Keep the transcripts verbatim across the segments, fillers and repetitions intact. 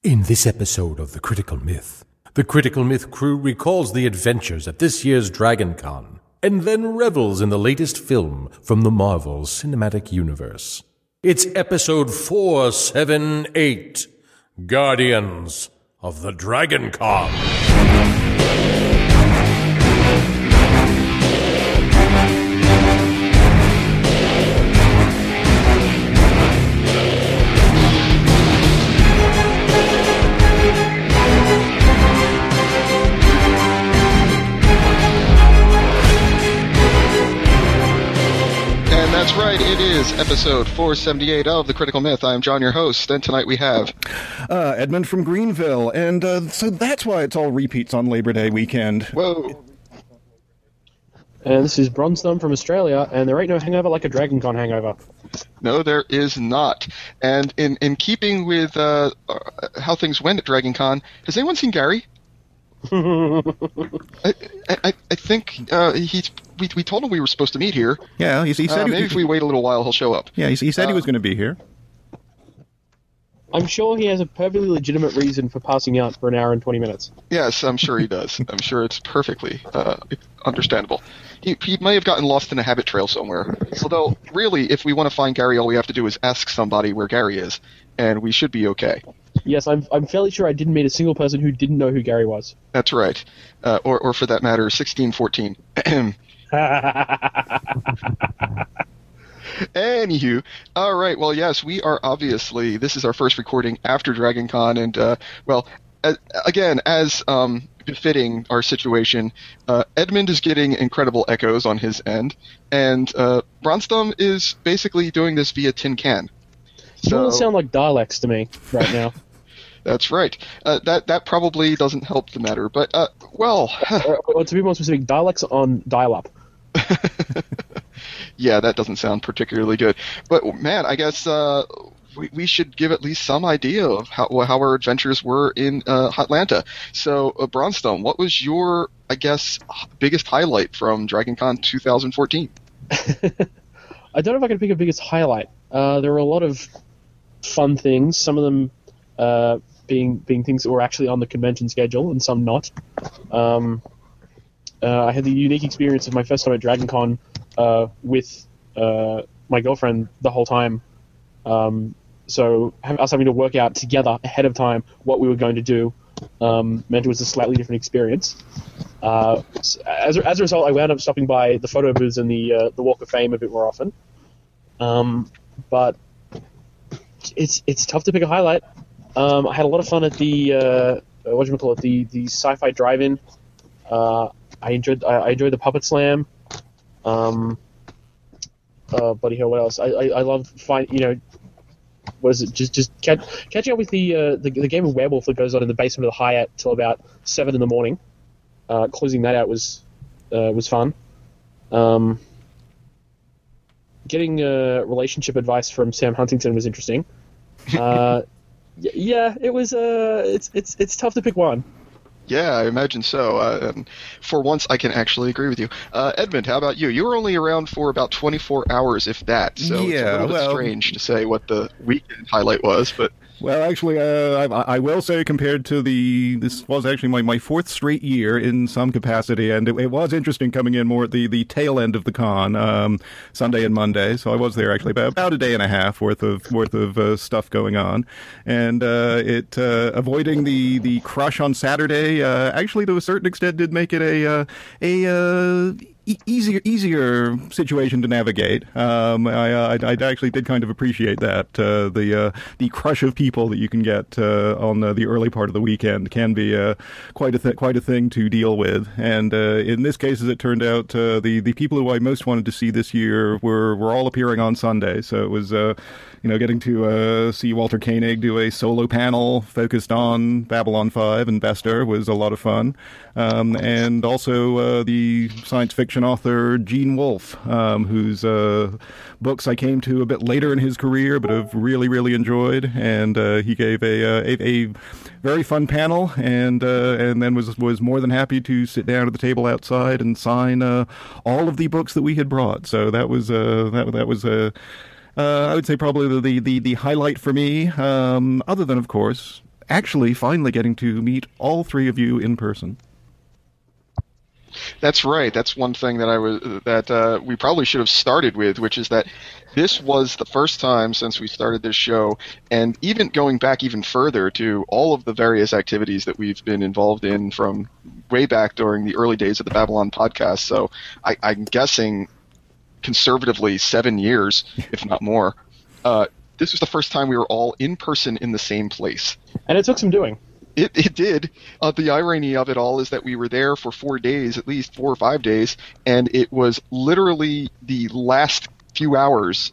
In this episode of The Critical Myth, the Critical Myth crew recalls the adventures at this year's DragonCon, and then revels in the latest film from the Marvel Cinematic Universe. It's episode four seventy-eight, Guardians of the DragonCon. That's right, it is episode four seventy-eight of The Critical Myth. I'm John, your host, and tonight we have... Uh, Edmund from Greenville, and uh, so that's why it's all repeats on Labor Day weekend. Whoa. And this is Bronsthumb from Australia, and there ain't no hangover like a DragonCon hangover. No, there is not. And in, in keeping with uh, how things went at DragonCon, has anyone seen Gary? I, I, I think uh, he's... We, we told him we were supposed to meet here. Yeah, he, he said... Uh, he, maybe if we wait a little while, he'll show up. Yeah, he, he said uh, he was going to be here. I'm sure he has a perfectly legitimate reason for passing out for an hour and twenty minutes. Yes, I'm sure he does. I'm sure it's perfectly uh, understandable. He, he may have gotten lost in a habit trail somewhere. Although, really, if we want to find Gary, all we have to do is ask somebody where Gary is, and we should be okay. Yes, I'm I'm fairly sure I didn't meet a single person who didn't know who Gary was. That's right. Uh, or, or for that matter, sixteen fourteen. Anywho, all right. Well, yes, we are obviously. This is our first recording after DragonCon, and uh, well, uh, again, as um, befitting our situation, uh, Edmund is getting incredible echoes on his end, and uh, Bronsthumb is basically doing this via tin can. So, So you all sound like dialects to me right now. That's right. Uh, that that probably doesn't help the matter, but uh, well, or, or to be more specific, dialects on dial-up. Yeah, that doesn't sound particularly good. But man, I guess uh, we, we should give at least some idea of how how our adventures were in uh, Atlanta. So, uh, Bronsthumb, what was your, I guess, biggest highlight from DragonCon twenty fourteen? I don't know if I can pick a biggest highlight. Uh, there were a lot of fun things. Some of them uh, being being things that were actually on the convention schedule, and some not. Um, uh, I had the unique experience of my first time at DragonCon uh, with uh, my girlfriend the whole time. Um, so us having to work out together ahead of time what we were going to do um, meant it was a slightly different experience. Uh, as, as a result, I wound up stopping by the photo booths and the uh, the Walk of Fame a bit more often. Um, but it's it's tough to pick a highlight. Um, I had a lot of fun at the uh, what do you call it the the Sci-Fi Drive-In. Uh, I enjoyed I, I enjoyed the Puppet Slam. Um, uh, buddy, here, what else? I I, I love find you know. Was it just just catch, catching up with the, uh, the the game of Werewolf that goes on in the basement of the Hyatt till about seven in the morning? Uh, closing that out was uh, was fun. Um, getting uh, relationship advice from Sam Huntington was interesting. Uh, y- yeah, it was. Uh, it's it's it's tough to pick one. Yeah, I imagine so. Uh, and for once, I can actually agree with you. Uh, Edmund, how about you? You were only around for about twenty-four hours, if that. So Yeah, it's a little bit well- strange to say what the weekend highlight was, but Well, actually, uh, I, I will say compared to the, this was actually my, my fourth straight year in some capacity, and it, it was interesting coming in more at the, the tail end of the con, um, Sunday and Monday. So I was there actually about, about a day and a half worth of worth of uh, stuff going on, and uh, it uh, avoiding the the crush on Saturday uh, actually to a certain extent did make it a uh, a uh, easier easier situation to navigate. Um, I, uh, I I actually did kind of appreciate that uh, the uh, the crush of people that you can get uh, on uh, the early part of the weekend can be uh, quite a th- quite a thing to deal with. And uh, in this case, as it turned out, uh, the the people who I most wanted to see this year were were all appearing on Sunday. So it was uh, you know getting to uh, see Walter Koenig do a solo panel focused on Babylon five and Bester was a lot of fun. Um, and also uh, the science fiction author Gene Wolfe, um, whose uh, books I came to a bit later in his career, but have really, really enjoyed. And uh, he gave a, uh, a a very fun panel, and uh, and then was was more than happy to sit down at the table outside and sign uh, all of the books that we had brought. So that was uh, that that was a. Uh, I would say probably the, the, the highlight for me, um, other than, of course, actually finally getting to meet all three of you in person. That's right. That's one thing that I was that uh, we probably should have started with, which is that this was the first time since we started this show, and even going back even further to all of the various activities that we've been involved in from way back during the early days of the Babylon podcast. So I, I'm guessing conservatively seven years, if not more. Uh, this was the first time we were all in person in the same place. And it took some doing. It, it did. Uh, the irony of it all is that we were there for four days, at least four or five days, and it was literally the last few hours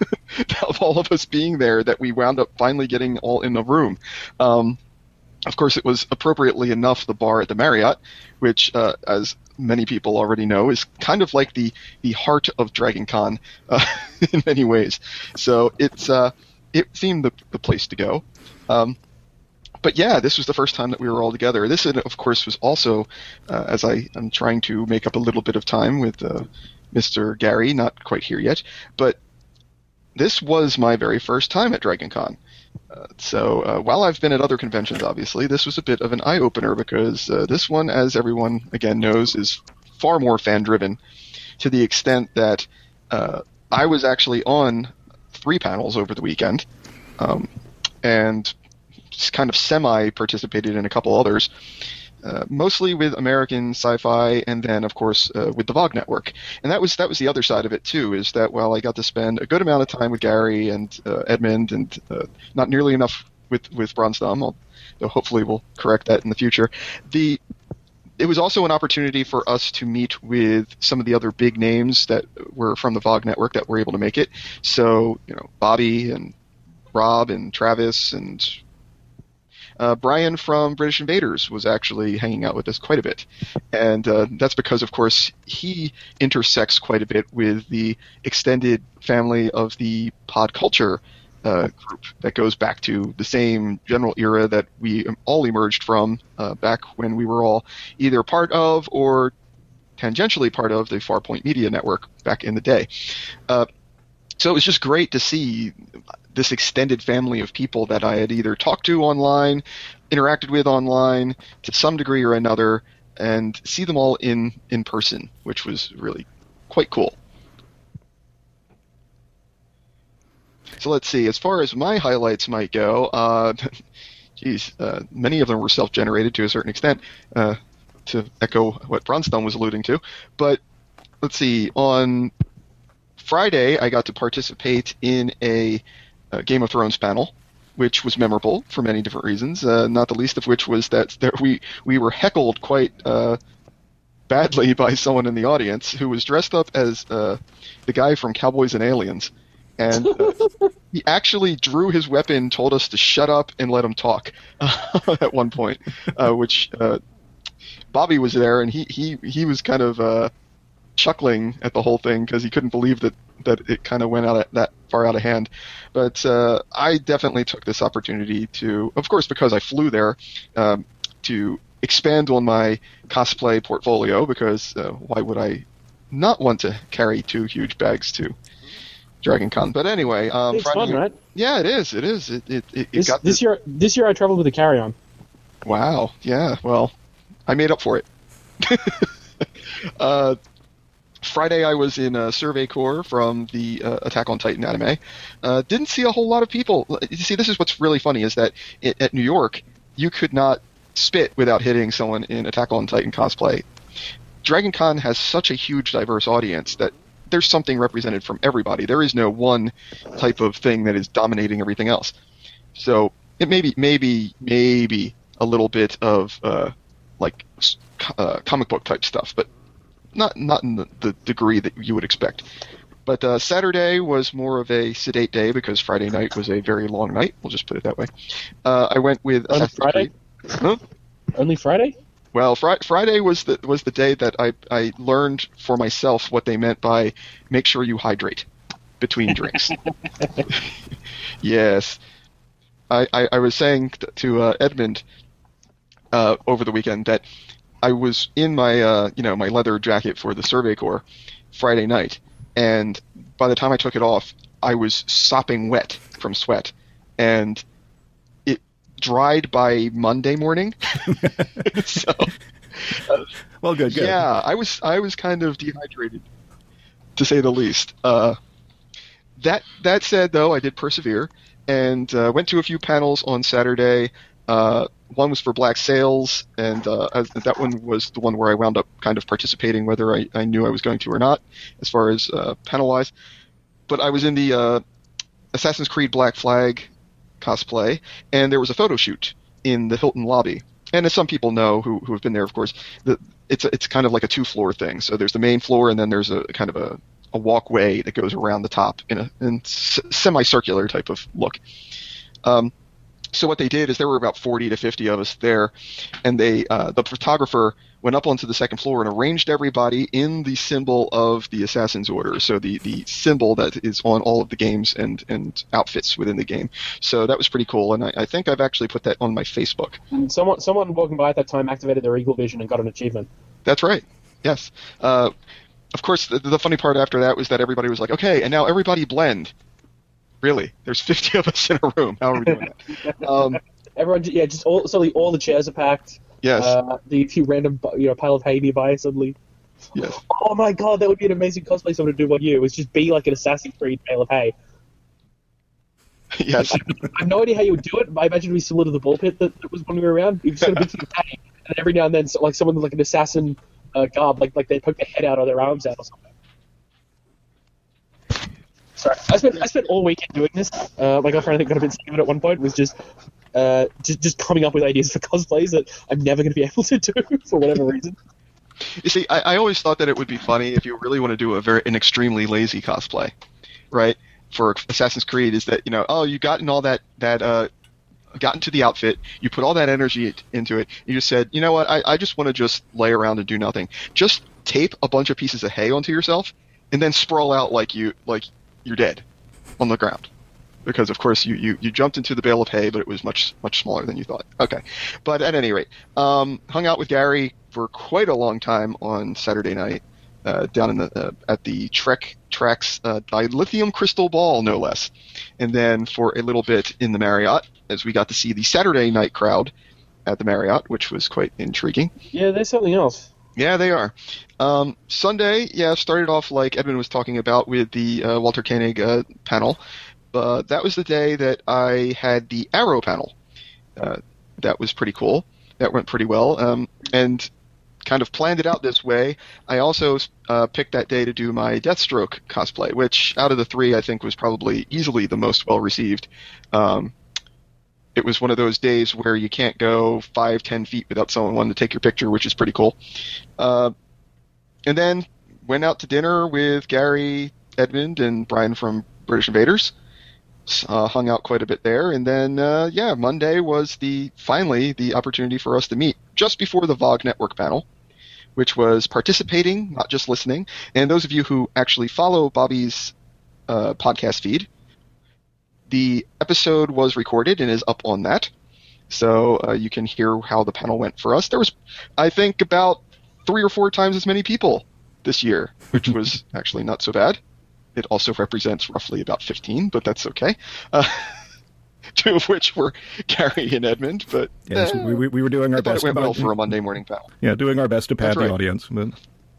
of all of us being there that we wound up finally getting all in the room. Um, of course, it was appropriately enough the bar at the Marriott, which, uh, as many people already know, is kind of like the, the heart of Dragon Con uh, in many ways. So it's uh, it seemed the, the place to go. Um, But yeah, this was the first time that we were all together. This, of course, was also, uh, as I am trying to make up a little bit of time with uh, Mister Gary, not quite here yet, but this was my very first time at Dragon Con. Uh, so uh, while I've been at other conventions, obviously, this was a bit of an eye-opener because uh, this one, as everyone, again, knows, is far more fan-driven to the extent that uh, I was actually on three panels over the weekend, um, and kind of semi-participated in a couple others, uh, mostly with American sci-fi, and then, of course, uh, with the Vogue Network. And that was that was the other side of it, too, is that while I got to spend a good amount of time with Gary and uh, Edmund, and uh, not nearly enough with, with Bronsdom, though hopefully we'll correct that in the future, the it was also an opportunity for us to meet with some of the other big names that were from the Vogue Network that were able to make it. So, you know, Bobby and Rob and Travis and Uh, Brian from British Invaders was actually hanging out with us quite a bit. And uh, that's because, of course, he intersects quite a bit with the extended family of the Pod Culture uh, group that goes back to the same general era that we all emerged from uh, back when we were all either part of or tangentially part of the Farpoint Media Network back in the day. Uh, so it was just great to see this extended family of people that I had either talked to online, interacted with online to some degree or another, and see them all in, in person, which was really quite cool. So let's see. As far as my highlights might go, uh, geez, uh, many of them were self-generated to a certain extent, uh, to echo what Bronsdom was alluding to. But let's see. On Friday, I got to participate in a Uh, Game of Thrones panel, which was memorable for many different reasons, uh, not the least of which was that there, we we were heckled quite uh, badly by someone in the audience who was dressed up as uh, the guy from Cowboys and Aliens, and uh, he actually drew his weapon, told us to shut up and let him talk uh, at one point, uh, which uh, Bobby was there, and he, he, he was kind of uh, chuckling at the whole thing because he couldn't believe that that it kind of went out at, that far out of hand. But uh, I definitely took this opportunity to, of course, because I flew there, um, to expand on my cosplay portfolio, because uh, why would I not want to carry two huge bags to Dragon Con? But anyway, um, it's Friday, fun, right? Yeah, it is. It is. It it, it, it This, got this year, this year I traveled with a carry-on. Wow. Yeah. Well, I made up for it. uh, Friday, I was in uh, Survey Corps from the uh, Attack on Titan anime. Uh, didn't see a whole lot of people. You see, this is what's really funny, is that it, at New York, you could not spit without hitting someone in Attack on Titan cosplay. Dragon Con has such a huge, diverse audience that there's something represented from everybody. There is no one type of thing that is dominating everything else. So it may be, maybe, maybe a little bit of uh, like uh, comic book type stuff, but not not in the, the degree that you would expect. But uh, Saturday was more of a sedate day because Friday night was a very long night. We'll just put it that way. Uh, I went with On Friday? Huh? Only Friday? Well, fr- Friday was the was the day that I, I learned for myself what they meant by make sure you hydrate between drinks. Yes. I, I, I was saying t- to uh, Edmund uh, over the weekend that I was in my uh, you know my leather jacket for the Survey Corps Friday night, and by the time I took it off, I was sopping wet from sweat, and it dried by Monday morning. so, uh, well, good, good. Yeah, I was I was kind of dehydrated, to say the least. Uh, that that said, though, I did persevere and uh, went to a few panels on Saturday. Uh, one was for Black Sails, and uh, as, that one was the one where I wound up kind of participating, whether I, I knew I was going to or not, as far as uh, panel-wise. But I was in the uh, Assassin's Creed Black Flag cosplay, and there was a photo shoot in the Hilton lobby. And as some people know who, who have been there, of course, the, it's a, it's kind of like a two-floor thing. So there's the main floor, and then there's a kind of a, a walkway that goes around the top in a in s- semicircular type of look. Um, so what they did is there were about forty to fifty of us there, and they uh, the photographer went up onto the second floor and arranged everybody in the symbol of the Assassin's Order, so the, the symbol that is on all of the games and, and outfits within the game. So that was pretty cool, and I, I think I've actually put that on my Facebook. And someone someone walking by at that time activated their Eagle Vision and got an achievement. That's right, yes. Uh, of course, the, the funny part after that was that everybody was like, okay, and now everybody blend. Really? There's fifty of us in a room. How are we doing that? Um, Everyone, yeah, just all, suddenly all the chairs are packed. Yes. Uh, the few random, you know, pile of hay nearby suddenly. Yes. Oh my god, that would be an amazing cosplay someone to do on you. It was just be like an Assassin's Creed pile of hay. Yes. I, I have no idea how you would do it, but I imagine it would be similar to the ball pit that, that was when we were around. You just sort of bits of hay, and every now and then, so, like someone with like an assassin uh, garb, like like they poke their head out or their arms out or something. Sorry, I spent I spent all weekend doing this. Uh, my girlfriend I think got a bit sick of it at one point. Was just uh, just just coming up with ideas for cosplays that I'm never going to be able to do for whatever reason. You see, I, I always thought that it would be funny if you really want to do a very an extremely lazy cosplay, right? For Assassin's Creed, is that you know, oh, you got in all that that uh, got into the outfit, you put all that energy into it, you just said, you know what, I, I just want to just lay around and do nothing. Just tape a bunch of pieces of hay onto yourself, and then sprawl out like you like. You're dead on the ground because of course you, you, you jumped into the bale of hay, but it was much much smaller than you thought. Okay, but at any rate, um, hung out with Gary for quite a long time on Saturday night uh, down in the uh, at the Trek Tracks uh, Dilithium Crystal Ball, no less, and then for a little bit in the Marriott as we got to see the Saturday night crowd at the Marriott, which was quite intriguing. Yeah, there's something else. Yeah, they are. Um, Sunday, yeah, started off like Edmund was talking about with the uh, Walter Koenig uh, panel. Uh, that was the day that I had the Arrow panel. Uh, that was pretty cool. That went pretty well. Um, and kind of planned it out this way. I also uh, picked that day to do my Deathstroke cosplay, which out of the three I think was probably easily the most well-received. Um, It was one of those days where you can't go five, ten feet without someone wanting to take your picture, which is pretty cool. Uh, and then went out to dinner with Gary, Edmund, and Brian from British Invaders. Uh, hung out quite a bit there. And then, uh, yeah, Monday was the finally the opportunity for us to meet just before the V O G Network panel, which was participating, not just listening. And those of you who actually follow Bobby's uh, podcast feed, the episode was recorded and is up on that, so uh, you can hear how the panel went for us. There was, I think, about three or four times as many people this year, which was actually not so bad. It also represents roughly about fifteen, but that's okay. Uh, two of which were Gary and Edmund, but yes, eh, we, we were doing our I thought best. it went well about, for a Monday morning panel. Yeah, doing our best to pad That's right. the audience. But...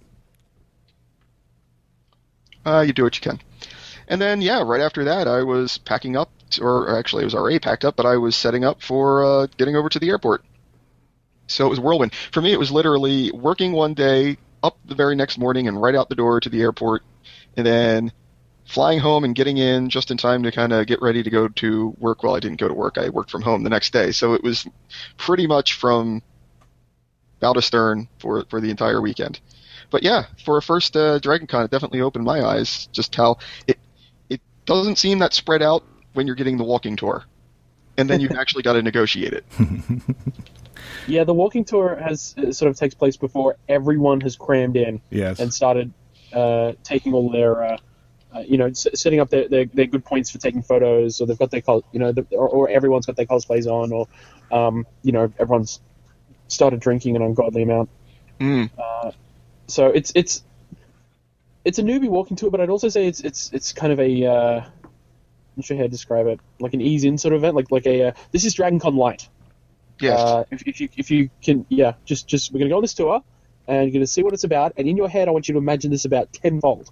Uh, you do what you can. And then, yeah, right after that, I was packing up, or actually, I was already packed up, but I was setting up for uh, getting over to the airport. So it was a whirlwind. For me, it was literally working one day, up the very next morning, and right out the door to the airport, and then flying home and getting in just in time to kind of get ready to go to work. Well, I didn't go to work. I worked from home the next day. So it was pretty much from bow to stern for, for the entire weekend. But yeah, for a first uh, DragonCon, it definitely opened my eyes just how it doesn't seem that spread out when you're getting the walking tour, and then you've actually got to negotiate it. Yeah, the walking tour has uh, sort of takes place before everyone has crammed in Yes. and started uh, taking all their, uh, uh, you know, s- setting up their, their, their good points for taking photos, or they've got their, cos- you know, the, or, or everyone's got their cosplays on, or, um, you know, everyone's started drinking an ungodly amount. Mm. Uh, so it's it's it's a newbie walking tour, but I'd also say it's it's it's kind of a uh, not sure how to describe it, like an ease in sort of event, like like a uh, this is Dragon Con Light. Yes. Uh, if, if you if you can, yeah, just just we're gonna go on this tour, and you're gonna see what it's about, and in your head, I want you to imagine this about tenfold.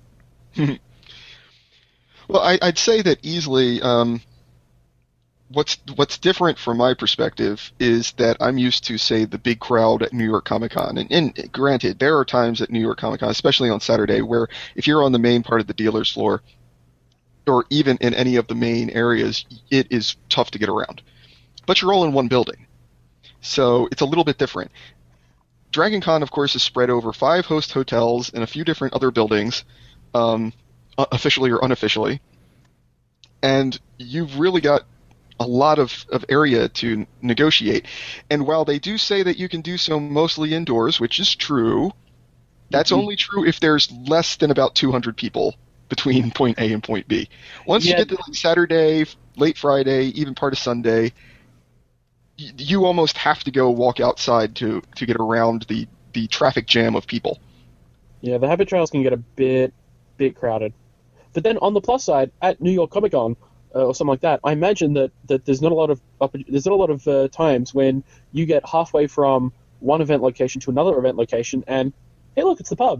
Well, I, I'd say that easily. Um, what's what's different from my perspective is that I'm used to, say, the big crowd at New York Comic Con, and, and granted, there are times at New York Comic Con, especially on Saturday, where if you're on the main part of the dealer's floor, or even in any of the main areas, it is tough to get around. But you're all in one building, so it's a little bit different. Dragon Con, of course, is spread over five host hotels and a few different other buildings, um, officially or unofficially, and you've really got a lot of, of area to negotiate. And while they do say that you can do so mostly indoors, which is true, that's mm-hmm. only true if there's less than about two hundred people between point A and point B. Once yeah. you get to like Saturday, late Friday, even part of Sunday, y- you almost have to go walk outside to, to get around the, the traffic jam of people. Yeah, the habit trails can get a bit bit crowded. But then on the plus side, at New York Comic Con, Uh, or something like that, I imagine that, that there's not a lot of there's not a lot of uh, times when you get halfway from one event location to another event location, and hey, look, it's the pub.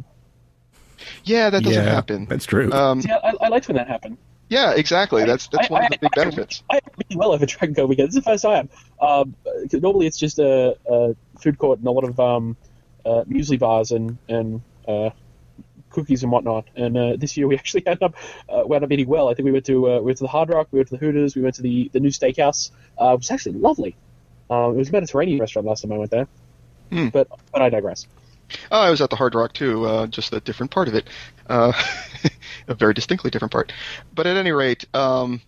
Yeah, that doesn't yeah, happen. That's true. Um, See, I, I liked when that happened. Yeah, exactly. That's that's I, one I, of the big I, benefits. I, I really well over Dragon Con weekend. This is the first time. Um, normally, it's just a, a food court and a lot of um, uh, muesli bars and and uh, cookies and whatnot. And uh, this year we actually ended up uh, wound up eating well. I think we went to uh, we went to the Hard Rock, we went to the Hooters, we went to the, the new steakhouse. Uh, it was actually lovely. Um, it was a Mediterranean restaurant last time I went there. Hmm. But but I digress. Oh, I was at the Hard Rock too, uh, just a different part of it, uh, a very distinctly different part. But at any rate, um,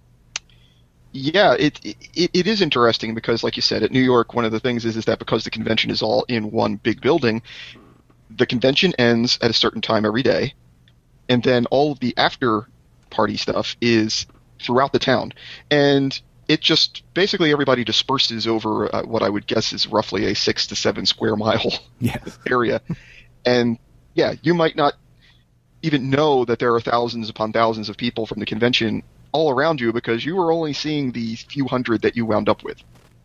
yeah, it, it it is interesting because, like you said, at New York, one of the things is is that because the convention is all in one big building, the convention ends at a certain time every day, and then all of the after party stuff is throughout the town, and it just basically everybody disperses over uh, what I would guess is roughly a six to seven square mile yes. area, and yeah, you might not even know that there are thousands upon thousands of people from the convention all around you because you were only seeing the few hundred that you wound up with.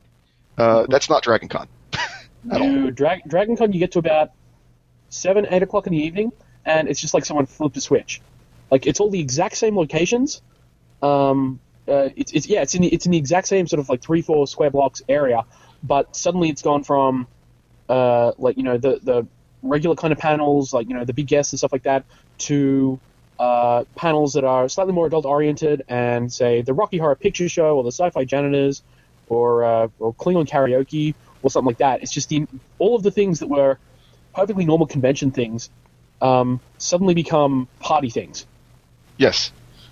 Uh, that's not Dragon Con at all. No, Dra- Dragon Con, you get to about seven, eight o'clock in the evening, and it's just like someone flipped a switch. Like, it's all the exact same locations. Um, uh, it's, it's yeah, it's in the, it's in the exact same sort of like three, four square blocks area, but suddenly it's gone from uh, like, you know, the the regular kind of panels, like, you know, the big guests and stuff like that, to uh, panels that are slightly more adult oriented, and say the Rocky Horror Picture Show or the Sci-Fi Janitors or uh, or Klingon Karaoke or something like that. It's just the, all of the things that were perfectly normal convention things um, suddenly become party things. Yes.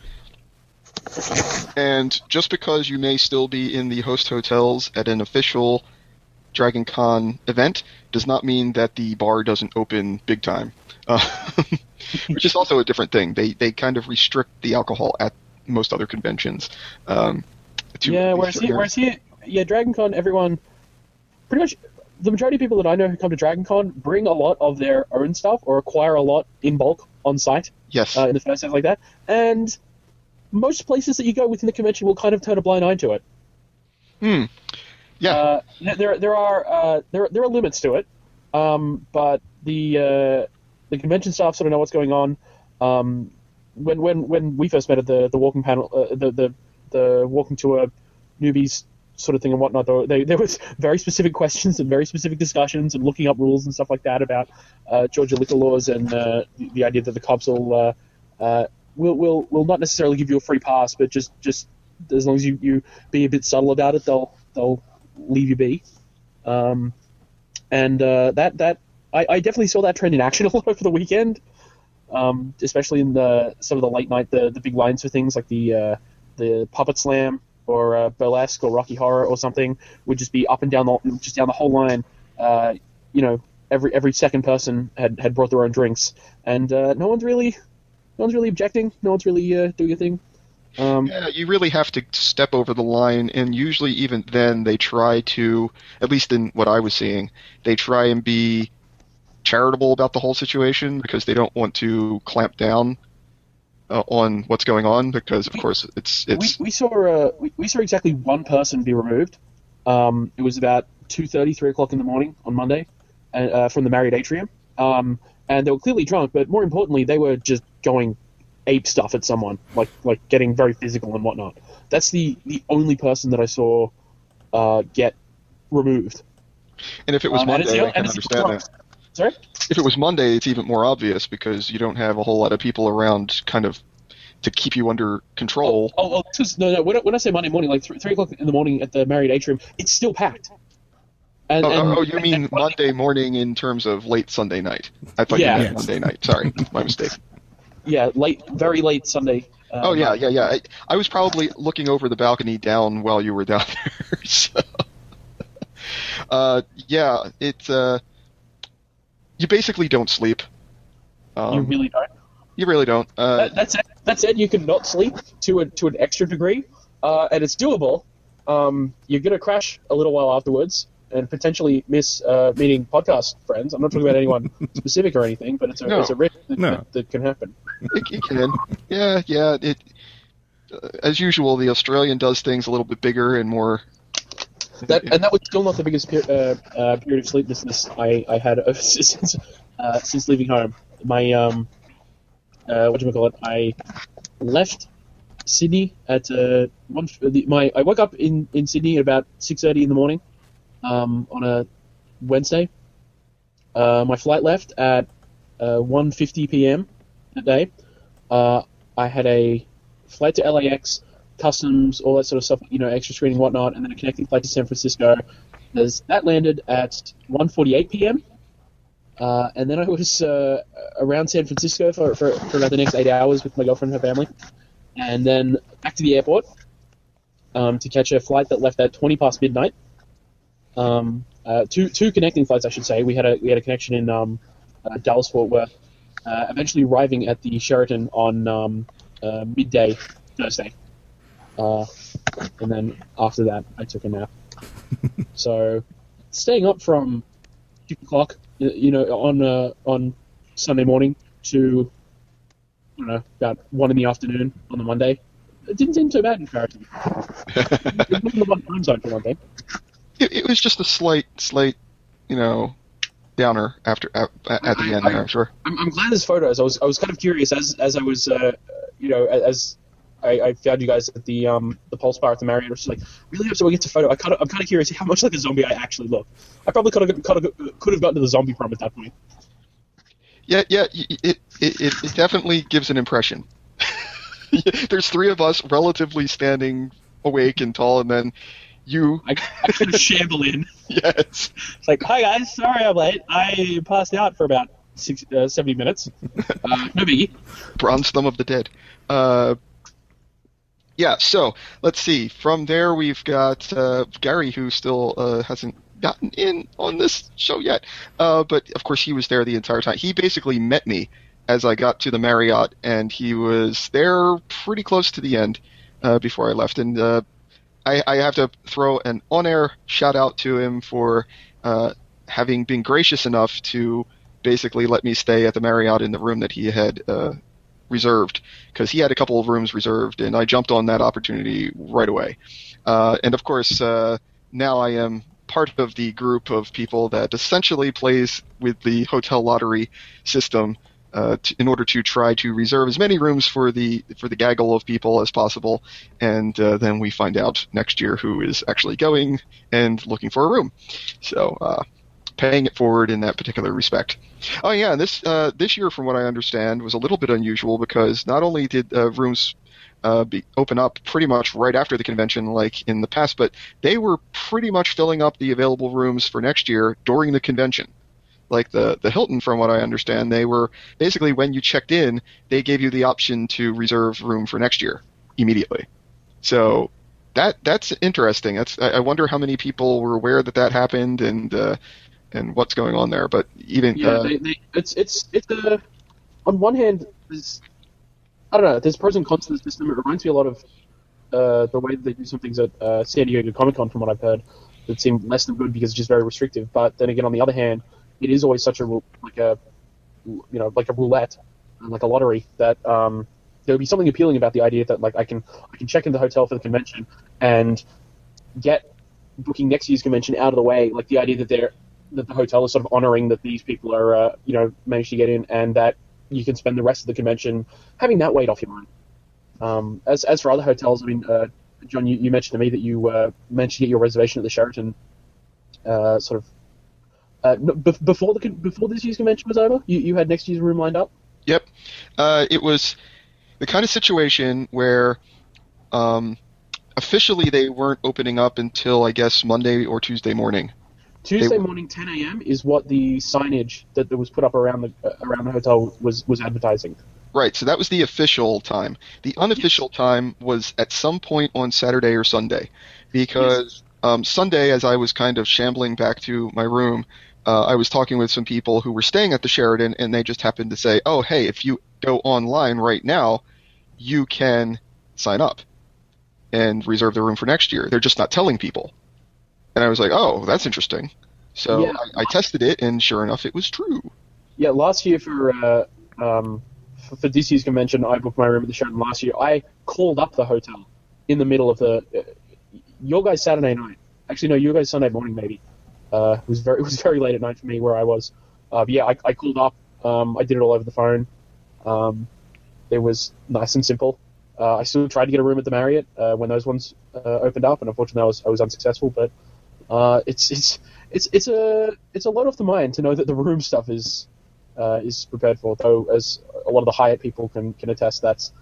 And just because you may still be in the host hotels at an official Dragon Con event does not mean that the bar doesn't open big time, uh, which is also a different thing. They they kind of restrict the alcohol at most other conventions. Um, to yeah, whereas here, whereas here, yeah, Dragon Con, everyone, pretty much, the majority of people that I know who come to Dragon Con bring a lot of their own stuff or acquire a lot in bulk on site. Yes. Uh, in the first stuff like that. And most places that you go within the convention will kind of turn a blind eye to it. Hmm. Yeah. Uh, there, there are uh, there, there are limits to it, um, but the uh, the convention staff sort of know what's going on. Um, when when when we first met at the the walking panel, uh, the the the walking tour newbies sort of thing and whatnot, there, they, there was very specific questions and very specific discussions and looking up rules and stuff like that about uh, Georgia liquor laws and uh, the, the idea that the cops will uh, uh, will will will not necessarily give you a free pass, but just just as long as you, you be a bit subtle about it, they'll they'll leave you be. Um, and uh, that that I, I definitely saw that trend in action a lot over the weekend, um, especially in the some of the late night the, the big lines for things like the uh, the Puppet Slam or uh, Burlesque or Rocky Horror or something would just be up and down the just down the whole line. Uh, you know, every every second person had, had brought their own drinks, and uh, no one's really no one's really objecting. No one's really uh, doing a thing. Um, yeah, you really have to step over the line, and usually even then they try to, at least in what I was seeing, they try and be charitable about the whole situation because they don't want to clamp down uh, on what's going on? Because of course it's it's we, we saw uh, we, we saw exactly one person be removed. Um, it was about two thirty, three o'clock in the morning on Monday, uh, from the Marriott Atrium. Um, and they were clearly drunk, but more importantly, they were just going ape stuff at someone, like like getting very physical and whatnot. That's the, the only person that I saw uh, get removed. And if it was um, Monday, the, I can understand that. Sorry? If it was Monday, it's even more obvious because you don't have a whole lot of people around, kind of, to keep you under control. Oh, oh, oh no, no. When I, when I say Monday morning, like three, three o'clock in the morning at the Marriott Atrium, it's still packed. And, oh, and, oh, you mean and, Monday morning in terms of late Sunday night? I thought yeah. you meant Monday night. Sorry, my mistake. Yeah, late, very late Sunday. Um, oh yeah, yeah, yeah. I, I was probably looking over the balcony down while you were down there. So, uh, yeah, it's uh, you basically don't sleep. Um, you really don't. You really don't. Uh, that, that's it. That's it. You can not sleep to a, to an extra degree, uh, and it's doable. Um, you're gonna crash a little while afterwards, and potentially miss uh, meeting podcast friends. I'm not talking about anyone specific or anything, but it's a, no. it's a risk that, No. that, that can happen. It, it can. Yeah, yeah. It, uh, as usual, the Australian does things a little bit bigger and more. That and that was still not the biggest per, uh, uh, period of sleeplessness I, I had uh, since uh, since leaving home. My um, uh, what do you call it? I left Sydney at uh, one. The, my I woke up in, in Sydney at about six thirty in the morning, um, on a Wednesday. Uh, my flight left at uh, one fifty p.m. that day. Uh, I had a flight to L A X, customs, all that sort of stuff, you know, extra screening, whatnot, and then a connecting flight to San Francisco. As that landed at one forty-eight p.m. Uh, and then I was uh, around San Francisco for, for, for about the next eight hours with my girlfriend and her family. And then back to the airport um, to catch a flight that left at twenty past midnight. Um, uh, two two connecting flights, I should say. We had a we had a connection in um, uh, Dallas Fort Worth. Uh, eventually arriving at the Sheraton on um, uh, midday Thursday. Uh, and then after that, I took a nap. So staying up from two o'clock, you know, on uh, on Sunday morning to I don't know, about one in the afternoon on the Monday, it didn't seem so bad in comparison. It wasn't a lot of time zone for one thing. It, it was just a slight, slight, you know, downer after at, at the I, end. I, there, I'm sure. I'm, I'm glad there's photos. I was I was kind of curious as as I was, uh, you know, as I, I found you guys at the um the Pulse Bar at the Marriott. I was just like, really? So we get to photo. I kind of I'm kind of curious how much like a zombie I actually look. I probably could have could have could have gotten to the zombie prom at that point. Yeah, yeah. It it, it, it definitely gives an impression. There's three of us relatively standing awake and tall, and then you. I, I kind of shamble in. Yes. It's like, hi guys, sorry I'm late. I passed out for about six, uh, seventy minutes. Uh, no biggie. Bronze Thumb of the Dead. Uh, yeah, so let's see. From there, we've got uh, Gary, who still uh, hasn't gotten in on this show yet. Uh, but, of course, he was there the entire time. He basically met me as I got to the Marriott, and he was there pretty close to the end uh, before I left. And uh, I, I have to throw an on-air shout-out to him for uh, having been gracious enough to basically let me stay at the Marriott in the room that he had uh, reserved, because he had a couple of rooms reserved, and I jumped on that opportunity right away. Uh, and, of course, uh, now I am part of the group of people that essentially plays with the hotel lottery system uh, to, in order to try to reserve as many rooms for the for the gaggle of people as possible, and uh, then we find out next year who is actually going and looking for a room. So uh, paying it forward in that particular respect. Oh yeah, this uh, this year, from what I understand, was a little bit unusual because not only did uh, rooms Uh, be, open up pretty much right after the convention like in the past, but they were pretty much filling up the available rooms for next year during the convention. Like the, the Hilton, from what I understand, they were basically, when you checked in, they gave you the option to reserve room for next year immediately. So that that's interesting. That's I, I wonder how many people were aware that that happened and uh, and what's going on there. But even Yeah, uh, they, they, it's it's it's a on one hand, there's, I don't know. There's pros and cons to the system. It reminds me a lot of uh, the way that they do some things at uh, San Diego Comic Con, from what I've heard, that seem less than good because it's just very restrictive. But then again, on the other hand, it is always such a like a you know like a roulette, like a lottery that um, there would be something appealing about the idea that like I can I can check in the hotel for the convention and get booking next year's convention out of the way. Like the idea that they're that the hotel is sort of honoring that these people are uh, you know managed to get in, and that you can spend the rest of the convention having that weight off your mind. Um, as as for other hotels, I mean, uh, John, you, you mentioned to me that you uh, managed to get your reservation at the Sheraton, uh, sort of uh, no, b- before the before this year's convention was over. You you had next year's room lined up. Yep, uh, it was the kind of situation where um, officially they weren't opening up until I guess Monday or Tuesday morning. Tuesday They- morning, ten a.m. is what the signage that, that was put up around the uh, around the hotel was was advertising. Right, so that was the official time. The unofficial time was at some point on Saturday or Sunday, because um, Sunday, as I was kind of shambling back to my room, uh, I was talking with some people who were staying at the Sheraton, and they just happened to say, oh, hey, if you go online right now, you can sign up and reserve the room for next year. They're just not telling people. And I was like, oh, that's interesting. So Yeah. I, I tested it, and sure enough, it was true. Yeah, last year for uh, um, for, for this year's convention, I booked my room at the Sheraton last year. I called up the hotel in the middle of the uh, your guys' Saturday night. Actually, no, your guys' Sunday morning maybe. Uh, it was very it was very late at night for me where I was. Uh, but yeah, I, I called up. Um, I did it all over the phone. Um, it was nice and simple. Uh, I still tried to get a room at the Marriott uh, when those ones uh, opened up, and unfortunately, I was I was unsuccessful. But uh, it's it's it's it's a it's a lot off the mind to know that the room stuff is uh, is prepared for. Though, as a lot of the Hyatt people can can attest, that's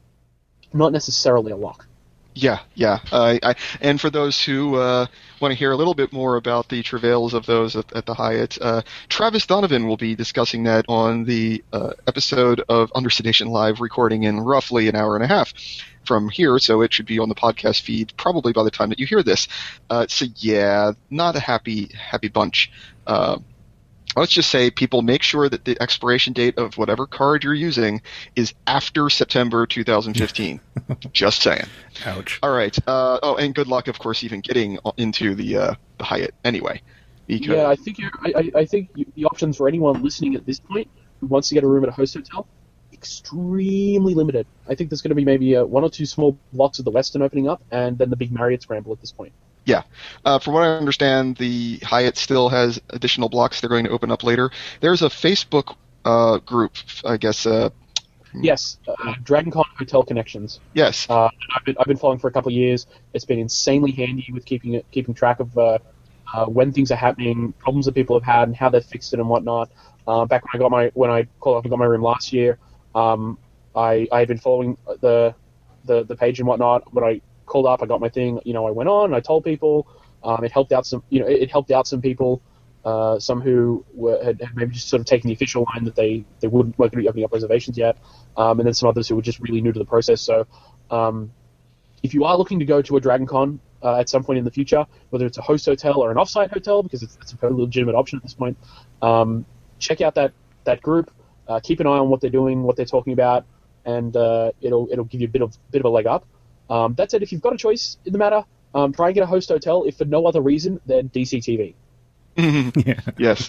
not necessarily a lock. Yeah, yeah. I, I, and for those who uh, want to hear a little bit more about the travails of those at, at the Hyatt, uh, Travis Donovan will be discussing that on the uh, episode of Under Sedation Live, recording in roughly an hour and a half from here, so it should be on the podcast feed probably by the time that you hear this. Uh, so yeah, not a happy happy bunch. Uh, let's just say people make sure that the expiration date of whatever card you're using is after September two thousand fifteen. Just saying. Ouch. All right. Uh, oh, and good luck, of course, even getting into the uh, the Hyatt anyway. Because Yeah, I think you're, I, I I think you, the options for anyone listening at this point who wants to get a room at a host hotel extremely limited. I think there's going to be maybe uh, one or two small blocks of the Westin opening up, and then the big Marriott scramble at this point. Yeah. Uh, from what I understand, the Hyatt still has additional blocks they're going to open up later. There's a Facebook uh, group, I guess. Uh, Yes, uh, DragonCon Hotel Connections. yes. Uh, I've been I've been following for a couple of years. It's been insanely handy with keeping it keeping track of uh, uh, when things are happening, problems that people have had, and how they've fixed it and whatnot. Uh, back when I got my when I called up and got my room last year, um, I I had been following the the the page and whatnot. When I called up, I got my thing. You know, I went on, I told people. Um, it helped out some. You know, it, it helped out some people. Uh, some who were, had, had maybe just sort of taken the official line that they, they wouldn't weren't going to be opening up reservations yet, um, and then some others who were just really new to the process. So, um, if you are looking to go to a DragonCon uh, at some point in the future, whether it's a host hotel or an offsite hotel, because it's, it's a very legitimate option at this point, um, check out that that group. Uh, keep an eye on what they're doing, what they're talking about, and uh, it'll it'll give you a bit of bit of a leg up. Um, that said, if you've got a choice in the matter, um, try and get a host hotel, if for no other reason than D C T V. Yeah. Yes.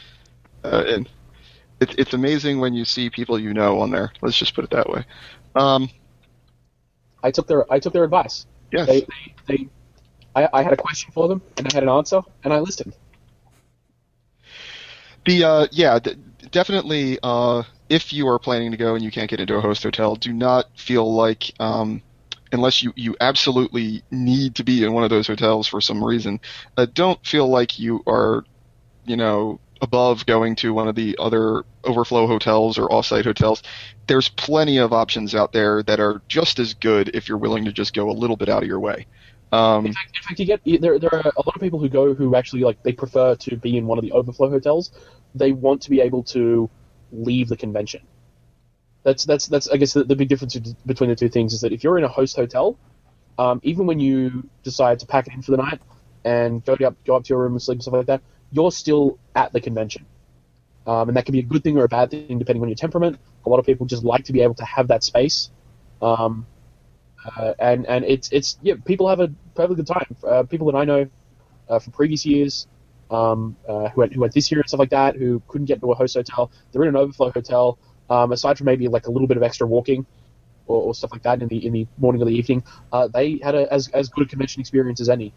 Uh, and it, it's amazing when you see people you know on there. Let's just put it that way. Um, I took their I took their advice. yes. They, they, they I, I had a question for them, and I had an answer, and I listened. The uh, yeah, d- definitely. Uh, if you are planning to go and you can't get into a host hotel, do not feel like, um, unless you, you absolutely need to be in one of those hotels for some reason, uh, don't feel like you are, you know, above going to one of the other overflow hotels or offsite hotels. There's plenty of options out there that are just as good if you're willing to just go a little bit out of your way. Um, In fact, in fact, you get there. There are a lot of people who go who actually like they prefer to be in one of the overflow hotels. They want to be able to leave the convention. That's that's that's I guess the, the big difference between the two things is that if you're in a host hotel, um, even when you decide to pack it in for the night and go up go up to your room and sleep and stuff like that, you're still at the convention, um, and that can be a good thing or a bad thing depending on your temperament. A lot of people just like to be able to have that space, um, uh, and and it's it's yeah, people have a perfectly good time. Uh, people that I know uh, from previous years, um, uh, who went who went this year and stuff like that, who couldn't get into a host hotel, they're in an overflow hotel. Um, aside from maybe like a little bit of extra walking or, or stuff like that in the in the morning or the evening, uh, they had a, as as good a convention experience as any.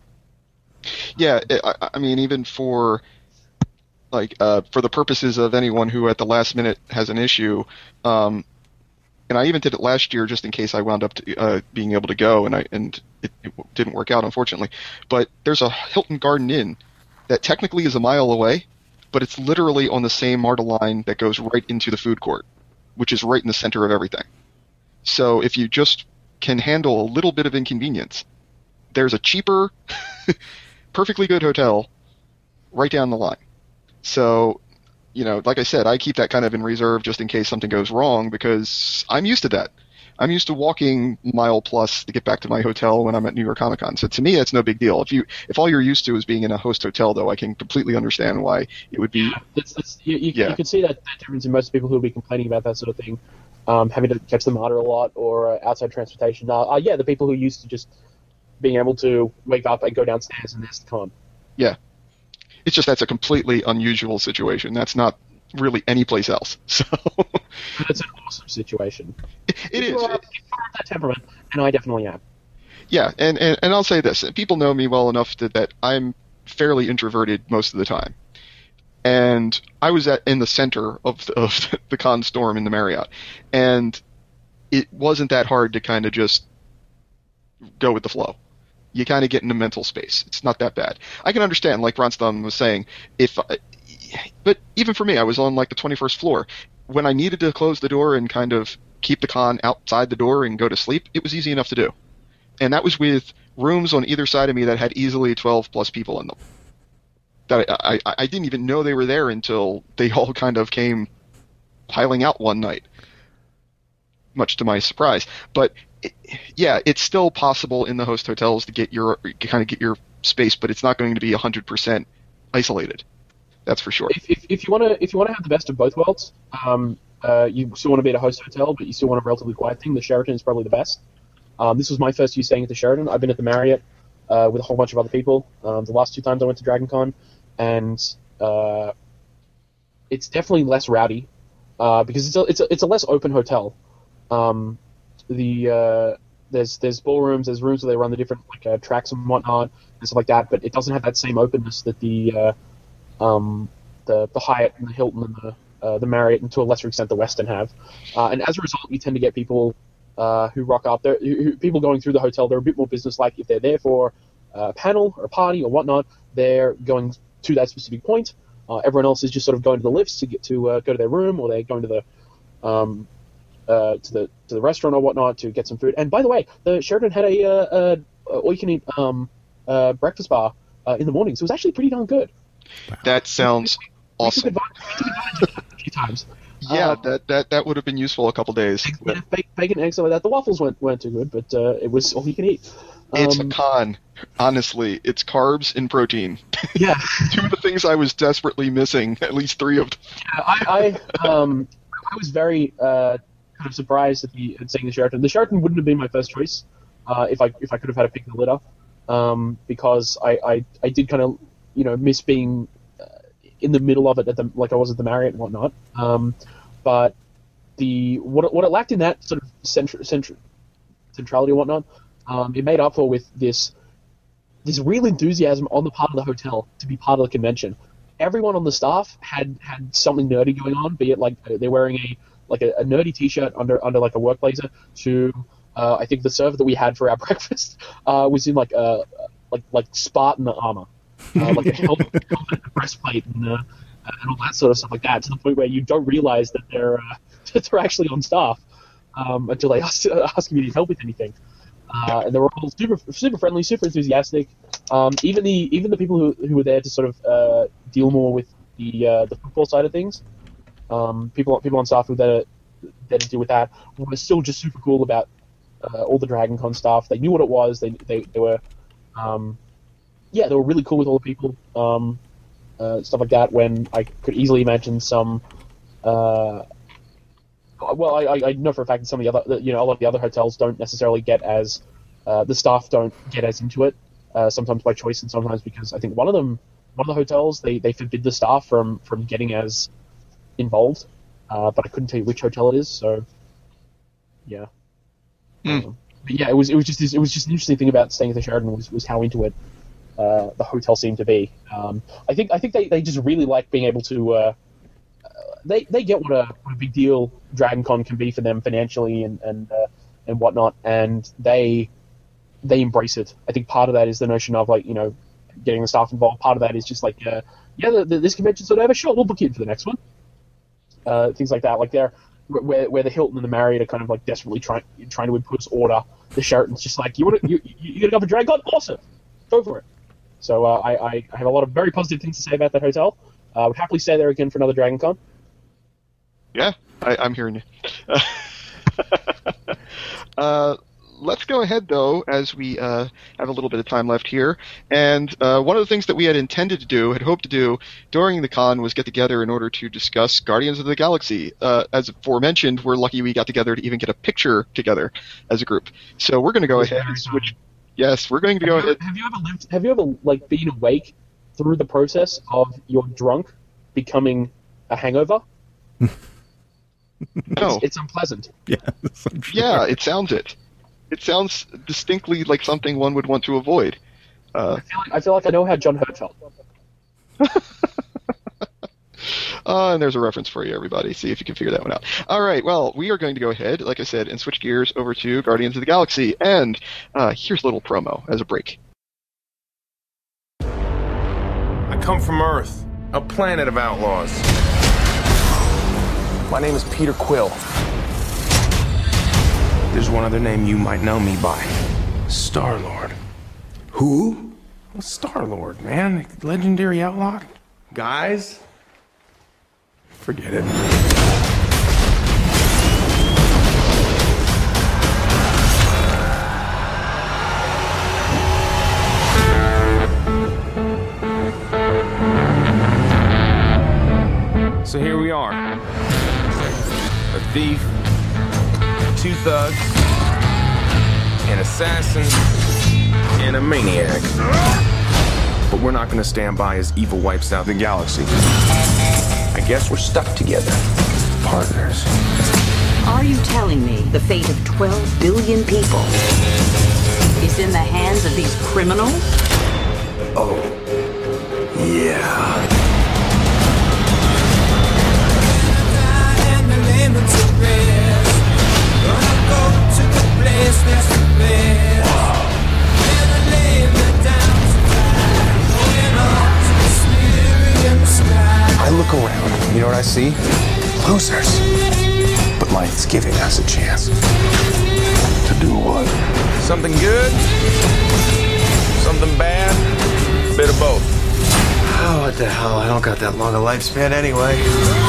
Yeah, I, I mean, even for like uh, for the purposes of anyone who at the last minute has an issue, um, and I even did it last year just in case I wound up to, uh, being able to go, and I and it, it didn't work out, unfortunately. But there's a Hilton Garden Inn that technically is a mile away, but it's literally on the same MARTA line that goes right into the food court, which is right in the center of everything. So if you just can handle a little bit of inconvenience, there's a cheaper, perfectly good hotel right down the line. So, you know, like I said, I keep that kind of in reserve just in case something goes wrong because I'm used to that. I'm used to walking mile plus to get back to my hotel when I'm at New York Comic Con. So to me, that's no big deal. If you, if all you're used to is being in a host hotel, though, I can completely understand why it would be. Yeah, that's, that's, you, you, yeah. you could see that, that difference in most people who will be complaining about that sort of thing, um, having to catch the MARTA a lot or uh, outside transportation. Uh, uh, yeah, the people who are used to just being able to wake up and go downstairs and there's the con. Yeah. It's just that's a completely unusual situation. That's not really any place else. So it's an awesome situation. It, it if is. You are, if you are that temperament, and I definitely am. Yeah, and, and, and I'll say this. People know me well enough to, that I'm fairly introverted most of the time. And I was at in the center of the, of the con storm in the Marriott. And it wasn't that hard to kind of just go with the flow. You kind of get in a mental space. It's not that bad. I can understand, like Ronstam was saying, if, but even for me, I was on like the twenty-first floor. When I needed to close the door and kind of keep the con outside the door and go to sleep, it was easy enough to do. And that was with rooms on either side of me that had easily twelve plus people in them. That I, I, I didn't even know they were there until they all kind of came piling out one night, much to my surprise. But it, yeah, it's still possible in the host hotels to get your kind of get your space, but it's not going to be one hundred percent isolated. That's for sure. If, if, if you want to if you want to have the best of both worlds, um, uh, you still want to be at a host hotel, but you still want a relatively quiet thing. The Sheraton is probably the best. Um, this was my first year staying at the Sheraton. I've been at the Marriott uh, with a whole bunch of other people. Um, the last two times I went to Dragon Con, and uh, it's definitely less rowdy uh, because it's a, it's a it's a less open hotel. Um, the uh, there's there's ballrooms, there's rooms where they run the different like uh, tracks and whatnot and stuff like that, but it doesn't have that same openness that the uh, um, the the Hyatt and the Hilton and the uh, the Marriott, and to a lesser extent the Westin have. Uh, and as a result, you tend to get people uh, who rock up. There, who, people going through the hotel, they're a bit more businesslike. If they're there for a panel or a party or whatnot, they're going to that specific point. Uh, everyone else is just sort of going to the lifts to get to uh, go to their room, or they're going to the um, uh, to the to the restaurant or whatnot to get some food. And by the way, the Sheraton had a, uh, a all you can eat um, uh, breakfast bar uh, in the morning, so it was actually pretty darn good. That sounds we, we awesome. Took advantage, we took advantage of that a few times. Yeah, um, that, that that would have been useful a couple days. Yeah, bacon, bacon, eggs, stuff like that. The waffles weren't, weren't too good, but uh, it was all you can eat. Um, It's a con. Honestly, it's carbs and protein. Yeah. Two of the things I was desperately missing, at least three of them. Yeah, I, I, um, I was very uh, kind of surprised at, the, at seeing the Sheraton. The Sheraton wouldn't have been my first choice uh, if I if I could have had a pick of the litter, um, because I, I, I did kind of you know miss being uh, in the middle of it at the like I was at the Marriott and whatnot. Um, but the what what it lacked in that sort of central, central, centrality and whatnot, um, it made up for with this this real enthusiasm on the part of the hotel to be part of the convention. Everyone on the staff had, had something nerdy going on, be it like they're wearing a like a, a nerdy T-shirt under under like a work blazer. To uh, I think the server that we had for our breakfast uh, was in like a like like Spartan armor, uh, like a helmet, helmet, a breastplate, and uh, and all that sort of stuff like that. To the point where you don't realize that they're uh, that they're actually on staff um, until they ask ask if you need help with anything. Uh, and they were all super super friendly, super enthusiastic. Um, even the even the people who who were there to sort of uh, deal more with the uh, the football side of things, um, people people on staff who were there, there to deal with that, were still just super cool about uh, all the Dragon Con stuff. They knew what it was. They they, they were, um, yeah, they were really cool with all the people, um, uh, stuff like that. When I could easily imagine some. Uh, Well, I, I know for a fact that some of the other, you know, a lot of the other hotels don't necessarily get as, uh, the staff don't get as into it, uh, sometimes by choice and sometimes because I think one of them, one of the hotels, they, they forbid the staff from, from getting as involved, uh, but I couldn't tell you which hotel it is, so, yeah. Mm. Um, but yeah, it was it was just it was just an interesting thing about staying at the Sheraton was, was how into it uh, the hotel seemed to be. Um, I think I think they, they just really like being able to. Uh, they they get what a, what a big deal DragonCon can be for them financially and and uh, and whatnot, and they they embrace it. I think part of that is the notion of like you know getting the staff involved. Part of that is just like uh, yeah, the, the, this convention's sort of sure we'll book you in for the next one. Uh, things like that, like they're where where the Hilton and the Marriott are kind of like desperately trying trying to impose order. The Sheraton's just like, you want to, you, you gonna go for DragonCon? Awesome, go for it. So uh, I, I I have a lot of very positive things to say about that hotel. I uh, would happily stay there again for another DragonCon. Yeah, I, I'm hearing you. uh, let's go ahead, though, as we uh, have a little bit of time left here. And uh, one of the things that we had intended to do, had hoped to do during the con, was get together in order to discuss Guardians of the Galaxy. Uh, as aforementioned, we're lucky we got together to even get a picture together as a group. So we're going to go ahead and switch. Yes, we're going to go have you, ahead. Have you ever lived? Have you ever like been awake through the process of your drunk becoming a hangover? No. It's, it's unpleasant. Yeah, I'm sure. Yeah, it sounds it. It sounds distinctly like something one would want to avoid. Uh, I, feel like, I feel like I know how John Hurt felt. uh, and there's a reference for you, everybody. See if you can figure that one out. All right, well, we are going to go ahead, like I said, and switch gears over to Guardians of the Galaxy. And uh, here's a little promo as a break. I come from Earth, a planet of outlaws. My name is Peter Quill. There's one other name you might know me by. Star-Lord. Who? Well, Star-Lord, man. Legendary outlaw. Guys? Forget it. So here we are. A thief, two thugs, an assassin, and a maniac. But we're not gonna stand by as evil wipes out the galaxy. I guess we're stuck together. Partners. Are you telling me the fate of twelve billion people is in the hands of these criminals? Oh, yeah. I look around, you know what I see? Losers. But life's giving us a chance. To do what? Something good, something bad, bit of both. Oh, what the hell? I don't got that long a lifespan anyway.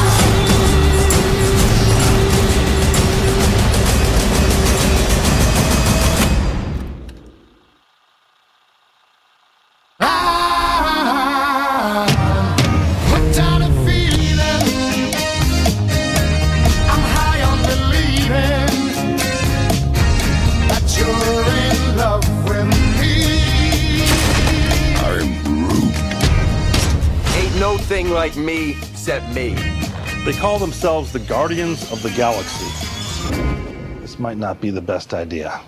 Thing like me except me. They call themselves the Guardians of the Galaxy. This might not be the best idea.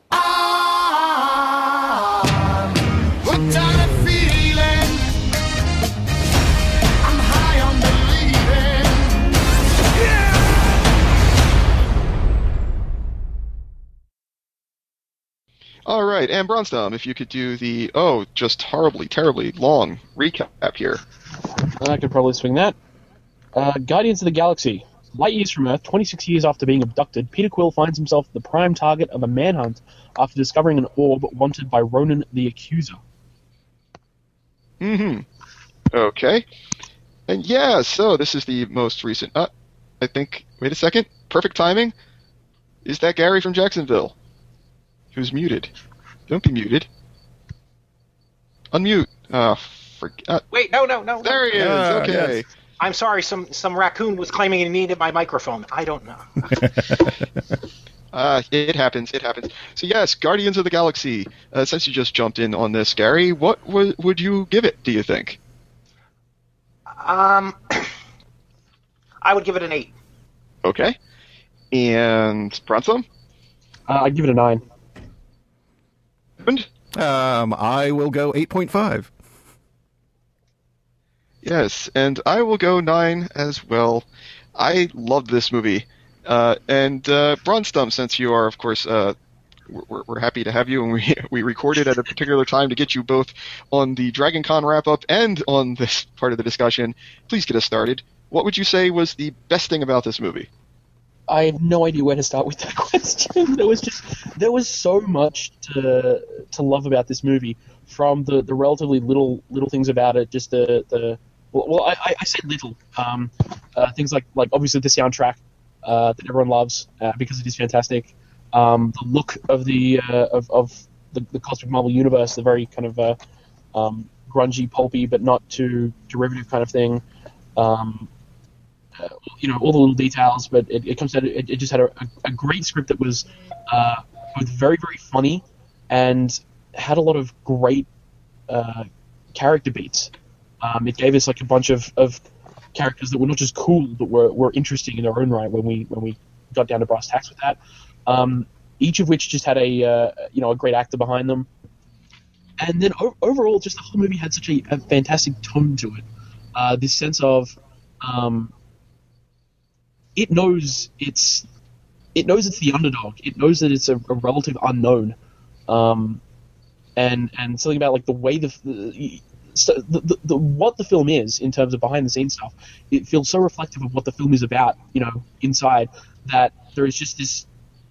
All right, and Bronstom, if you could do the, oh, just horribly, terribly long recap here. I could probably swing that. Uh, Guardians of the Galaxy. Light years from Earth, twenty-six years after being abducted, Peter Quill finds himself the prime target of a manhunt after discovering an orb wanted by Ronan the Accuser. Mm-hmm. Okay. And yeah, so this is the most recent... Uh, I think... Wait a second. Perfect timing? Is that Gary from Jacksonville? Who's muted? Don't be muted. Unmute. Uh, forget. Wait, no, no, no. There he is. Ah, okay. yes. I'm sorry. Some some raccoon was claiming he needed my microphone. I don't know. uh, it happens. It happens. So yes, Guardians of the Galaxy. Uh, since you just jumped in on this, Gary, what w- would you give it? Do you think? Um, I would give it an eight. Okay. And Bronstom? Uh, I'd give it a nine. Um, I will go eight point five. Yes, and I will go nine as well. I loved this movie. Uh, and uh, Bronstump, since you are, of course, uh, we're, we're happy to have you, and we we recorded at a particular time to get you both on the Dragon Con wrap-up and on this part of the discussion. Please get us started. What would you say was the best thing about this movie? I have no idea where to start with that question. There was just there was so much to to love about this movie, from the, the relatively little little things about it, just the the well, well I, I say little um, uh, things like like obviously the soundtrack uh, that everyone loves uh, because it is fantastic. Um, the look of the uh, of of the, the Cosmic Marvel universe, the very kind of uh, um, grungy, pulpy, but not too derivative kind of thing. Um, Uh, you know, all the little details, but it, it comes out. It, it just had a, a, a great script that was uh, both very, very funny and had a lot of great uh, character beats. Um, it gave us like a bunch of, of characters that were not just cool, but were, were interesting in their own right when we when we got down to brass tacks with that. Um, each of which just had a uh, you know a great actor behind them, and then o- overall, just the whole movie had such a, a fantastic tone to it. Uh, this sense of um, It knows it's it knows it's the underdog. It knows that it's a, a relative unknown, um, and and something about like the way the the, the, the the what the film is in terms of behind the scenes stuff. It feels so reflective of what the film is about, you know, inside, that there is just this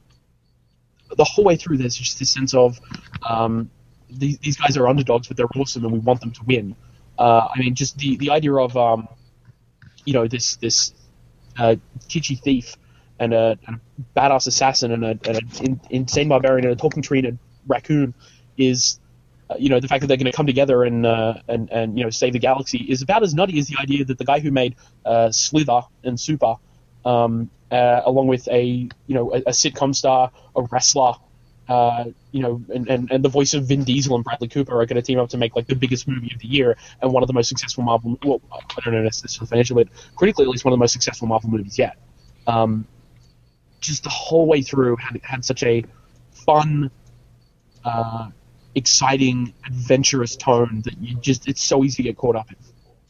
the whole way through. There's just this sense of um, these these guys are underdogs, but they're awesome, and we want them to win. Uh, I mean, just the the idea of um, you know this this. Uh, kitschy thief and a, and a badass assassin and an in, insane barbarian and a talking tree and a raccoon is, uh, you know, the fact that they're going to come together and uh, and and you know save the galaxy is about as nutty as the idea that the guy who made uh, Slither and Super, um, uh, along with a you know a, a sitcom star, a wrestler, uh, you know, and, and, and the voice of Vin Diesel and Bradley Cooper are going to team up to make like the biggest movie of the year and one of the most successful Marvel. Well, I don't know necessarily financially, but critically at least one of the most successful Marvel movies yet. Um, just the whole way through had had such a fun, uh, exciting, adventurous tone that you just it's so easy to get caught up in.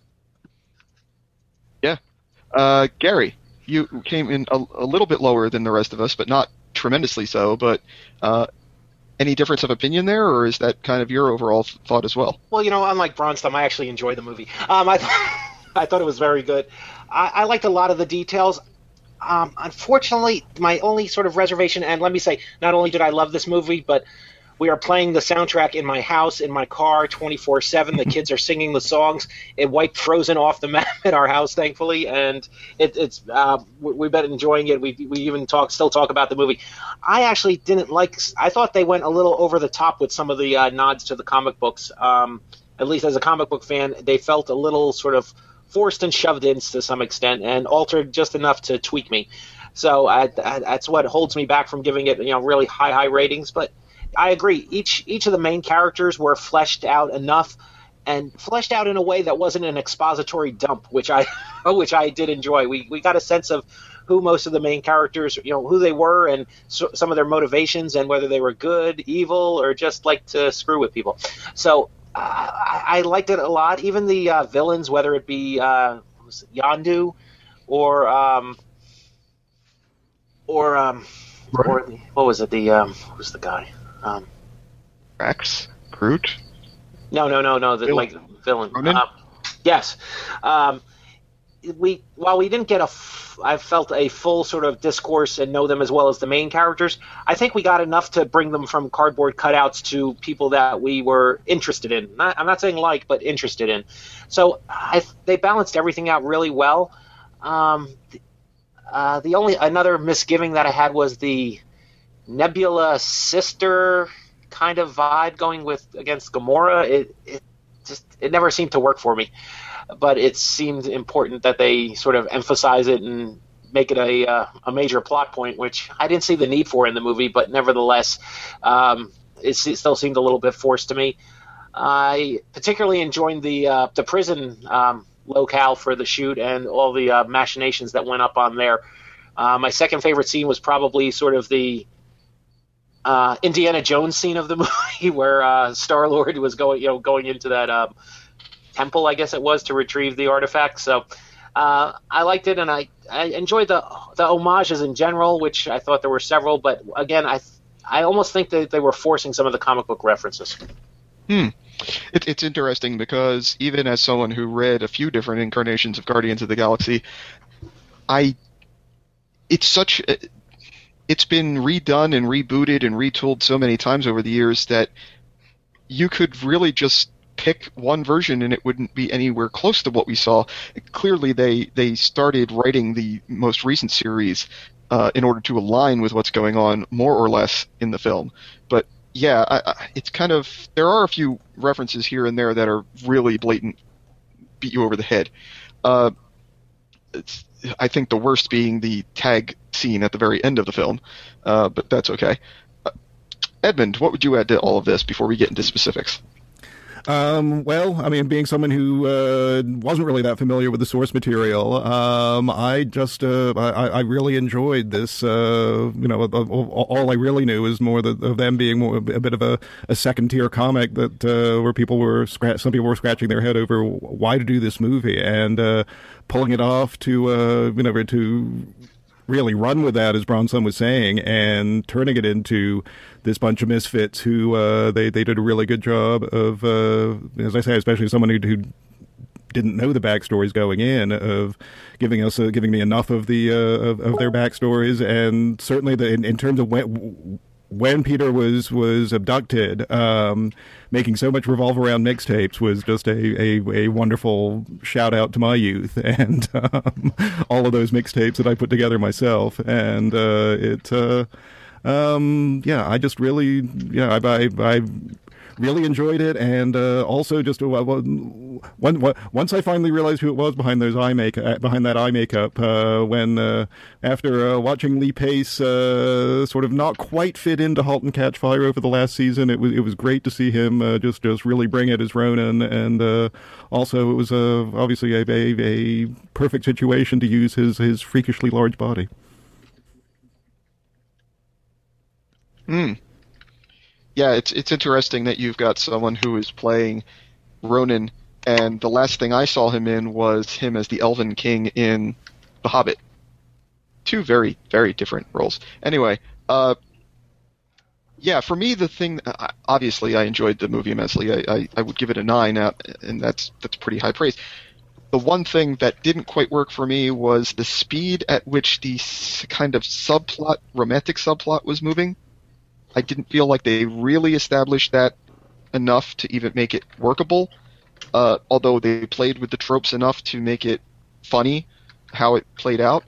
Yeah, uh, Gary, you came in a, a little bit lower than the rest of us, but not tremendously so, but uh, any difference of opinion there, or is that kind of your overall th- thought as well? Well, you know, unlike Bronstum, I actually enjoyed the movie. Um, I, th- I thought it was very good. I-, I liked a lot of the details. Um, unfortunately, my only sort of reservation, and let me say, not only did I love this movie, but we are playing the soundtrack in my house, in my car, twenty-four seven. The kids are singing the songs. It wiped Frozen off the map at our house, thankfully, and it, it's uh, we've been enjoying it. We we even talk still talk about the movie. I actually didn't like. I thought they went a little over the top with some of the uh, nods to the comic books. Um, at least as a comic book fan, they felt a little sort of forced and shoved in to some extent, and altered just enough to tweak me. So I, I, that's what holds me back from giving it, you know, really high high ratings, but. I agree. Each each of the main characters were fleshed out enough, and fleshed out in a way that wasn't an expository dump, which I which I did enjoy. We we got a sense of who most of the main characters, you know, who they were, and so, some of their motivations, and whether they were good, evil, or just like to screw with people. So uh, I, I liked it a lot. Even the uh, villains, whether it be uh, what was it, Yondu, or um, or um, or the, what was it? The um, what was the guy? Um, Rex? Groot? No, no, no, no. The Villain. like villain. Ronan? Um, yes. Um, we while we didn't get a, f- I felt a full sort of discourse and know them as well as the main characters. I think we got enough to bring them from cardboard cutouts to people that we were interested in. Not, I'm not saying like, but interested in. So I, they balanced everything out really well. Um, uh, the only another misgiving that I had was the Nebula sister kind of vibe going with against Gamora. It it just it never seemed to work for me, but it seemed important that they sort of emphasize it and make it a uh, a major plot point, which I didn't see the need for in the movie, but nevertheless, um, it, it still seemed a little bit forced to me. I particularly enjoyed the uh, the prison um, locale for the shoot and all the uh, machinations that went up on there. Uh, my second favorite scene was probably sort of the uh, Indiana Jones scene of the movie where uh, Star-Lord was going, you know, going into that um, temple, I guess it was, to retrieve the artifact. So uh, I liked it, and I, I enjoyed the the homages in general, which I thought there were several. But again, I I almost think that they were forcing some of the comic book references. Hmm. It, it's interesting because even as someone who read a few different incarnations of Guardians of the Galaxy, I it's such it's been redone and rebooted and retooled so many times over the years that you could really just pick one version and it wouldn't be anywhere close to what we saw. Clearly, they they started writing the most recent series uh, in order to align with what's going on more or less in the film, but. Yeah, I, I, it's kind of there are a few references here and there that are really blatant, beat you over the head. Uh, it's, I think the worst being the tag scene at the very end of the film, uh, but that's okay. Uh, Edmund, what would you add to all of this before we get into specifics? Um, well, I mean, being someone who uh, wasn't really that familiar with the source material, um, I just uh, I, I really enjoyed this. Uh, you know, all I really knew is more that, of them being more, a bit of a, a second tier comic that uh, where people were scratch, some people were scratching their head over why to do this movie, and uh, pulling it off to uh, you know to really run with that, as Bronson was saying, and turning it into this bunch of misfits who uh, they they did a really good job of, uh, as I say, especially someone who, who didn't know the backstories going in, of giving us uh, giving me enough of the uh, of, of their backstories, and certainly the in, in terms of when when Peter was was abducted, um, making so much revolve around mixtapes was just a, a, a wonderful shout out to my youth and um, all of those mixtapes that I put together myself, and uh, it. Uh, Um, yeah, I just really, yeah, I, I, I really enjoyed it, and uh, also just uh, when, when, once I finally realized who it was behind those eye make behind that eye makeup, uh, when uh, after uh, watching Lee Pace uh, sort of not quite fit into *Halt and Catch Fire* over the last season, it was it was great to see him uh, just just really bring it as Ronan, and uh, also it was uh, obviously a, a a perfect situation to use his his freakishly large body. Hmm. Yeah, it's it's interesting that you've got someone who is playing Ronan, and the last thing I saw him in was him as the Elven King in The Hobbit. Two very, very different roles. Anyway, uh, yeah, for me, the thing, obviously I enjoyed the movie immensely. I, I, I would give it a nine, out, and that's that's pretty high praise. The one thing that didn't quite work for me was the speed at which the kind of subplot, romantic subplot, was moving. I didn't feel like they really established that enough to even make it workable, uh, although they played with the tropes enough to make it funny how it played out.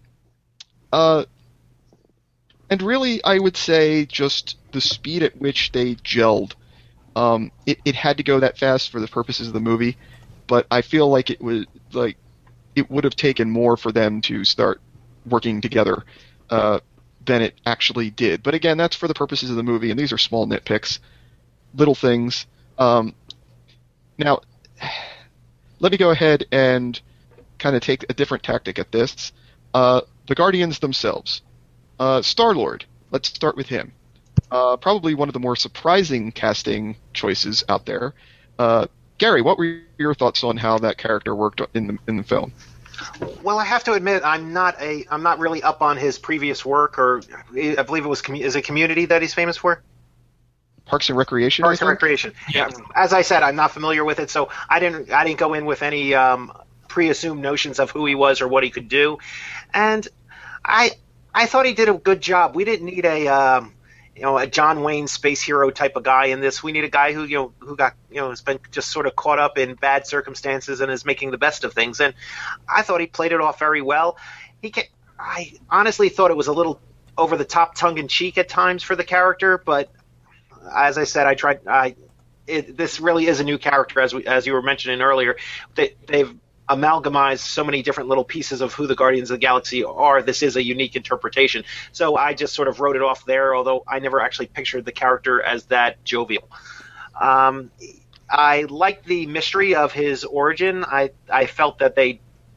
Uh, and really, I would say just the speed at which they gelled. Um, it, it had to go that fast for the purposes of the movie, but I feel like it was like it would have taken more for them to start working together. Uh, than it actually did. But again, that's for the purposes of the movie, and these are small nitpicks, little things. Um, now, let me go ahead and kind of take a different tactic at this. Uh, the Guardians themselves. Uh, Star-Lord, let's start with him. Uh, probably one of the more surprising casting choices out there. Uh, Gary, what were your thoughts on how that character worked in the in the film? Well, I have to admit, I'm not a, I'm not really up on his previous work, or I believe it was, is it Community that he's famous for? Parks and Recreation. Parks and Recreation. Yeah. As I said, I'm not familiar with it, so I didn't, I didn't go in with any um, pre-assumed notions of who he was or what he could do, and I, I thought he did a good job. We didn't need a, um, you know, a John Wayne space hero type of guy in this. We need a guy who, you know, who got, you know, has been just sort of caught up in bad circumstances and is making the best of things. And I thought he played it off very well. He can, I honestly thought it was a little over the top, tongue in cheek at times for the character, but as I said, I tried. I it, this really is a new character, as we, as you were mentioning earlier. They, they've amalgamized so many different little pieces of who the Guardians of the Galaxy are. This is a unique interpretation. So I just sort of wrote it off there, although I never actually pictured the character as that jovial. Um, I liked the mystery of his origin. I, I felt that they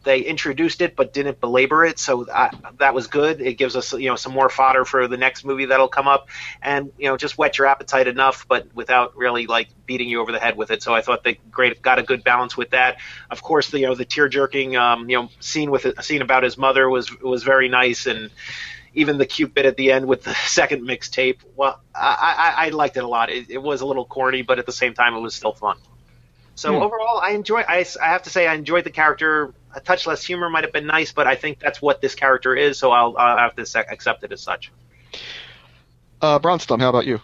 they introduced it but didn't belabor it, so I, that was good. It gives us, you know, some more fodder for the next movie that'll come up, and, you know, just whet your appetite enough, but without really like beating you over the head with it. So I thought they great got a good balance with that. Of course, the, you know, the tear jerking, um, you know, scene with a scene about his mother was was very nice, and even the cute bit at the end with the second mixtape. Well, I, I, I liked it a lot. It, it was a little corny, but at the same time, it was still fun. So hmm. overall, I enjoy. I, I have to say, I enjoyed the character. A touch less humor might have been nice, but I think that's what this character is. So I'll, I'll have to sec- accept it as such. Uh, Bronston, how about you?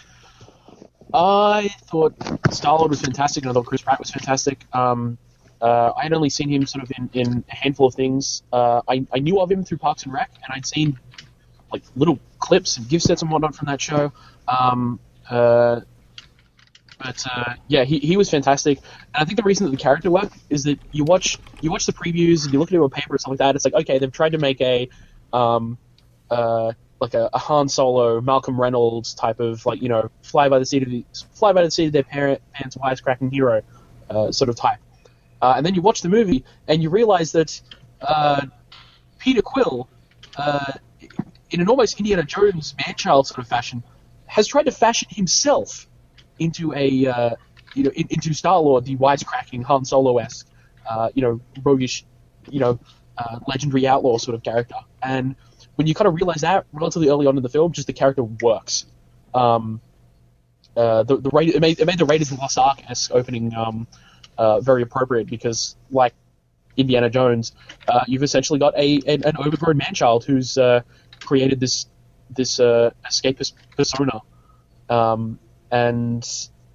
I thought Star-Lord was fantastic, and I thought Chris Pratt was fantastic. Um, uh, I had only seen him sort of in, in a handful of things. Uh, I, I knew of him through Parks and Rec, and I'd seen like little clips and gift sets and whatnot from that show. Um, uh, but uh, yeah, he he was fantastic, and I think the reason that the character worked is that you watch you watch the previews and you look at it on paper or something like that. It's like, okay, they've tried to make a um, uh, like a, a Han Solo, Malcolm Reynolds type of, like, you know, fly by the seat of the fly by the seat of their parent, pants, wisecracking hero uh, sort of type. Uh, and then you watch the movie and you realize that uh, Peter Quill, uh, in an almost Indiana Jones man-child sort of fashion, has tried to fashion himself into a uh, you know in, into Star-Lord, the wisecracking Han Solo-esque, uh, you know, roguish, you know, uh, legendary outlaw sort of character. And when you kind of realize that relatively early on in the film, just the character works. Um, uh, the the it made, it made the Raiders of the Lost Ark-esque opening um, uh, very appropriate because, like Indiana Jones, uh, you've essentially got a an, an overgrown man-child who's uh, created this this uh, escapist persona, um, and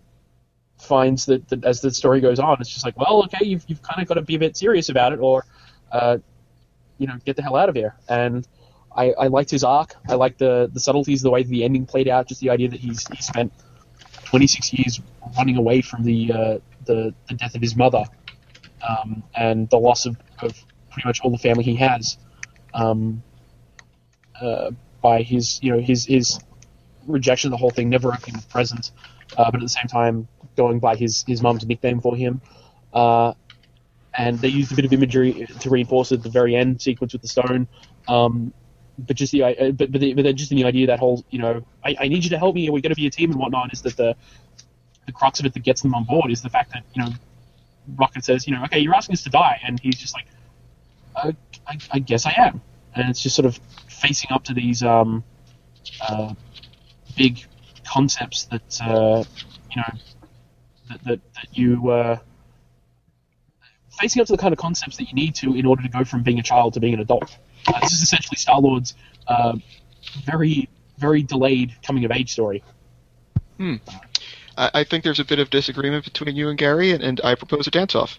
finds that, that as the story goes on, it's just like, well, okay, you've you've kind of got to be a bit serious about it, or uh, you know, get the hell out of here. And I, I liked his arc. I liked the, the subtleties, the way the ending played out, just the idea that he's he spent twenty-six years running away from the uh, the, the death of his mother, um, and the loss of, of pretty much all the family he has, um, uh, by his you know his his rejection of the whole thing, never opening with presents, uh, but at the same time going by his his mum's nickname for him. Uh, and they used a bit of imagery to reinforce it at the very end sequence with the stone. Um, But just the, uh, but but, the, but then just in the idea that whole, you know, I, I need you to help me, and we're going to be a team and whatnot, is that the the crux of it that gets them on board is the fact that, you know, Rocket says, you know, okay, you're asking us to die, and he's just like, uh, I, I guess I am, and it's just sort of facing up to these um, uh, big concepts that uh, you know that that, that you uh, facing up to the kind of concepts that you need to in order to go from being a child to being an adult. Uh, this is essentially Star-Lord's uh, very, very delayed coming-of-age story. Hmm. I, I think there's a bit of disagreement between you and Gary, and, and I propose a dance-off.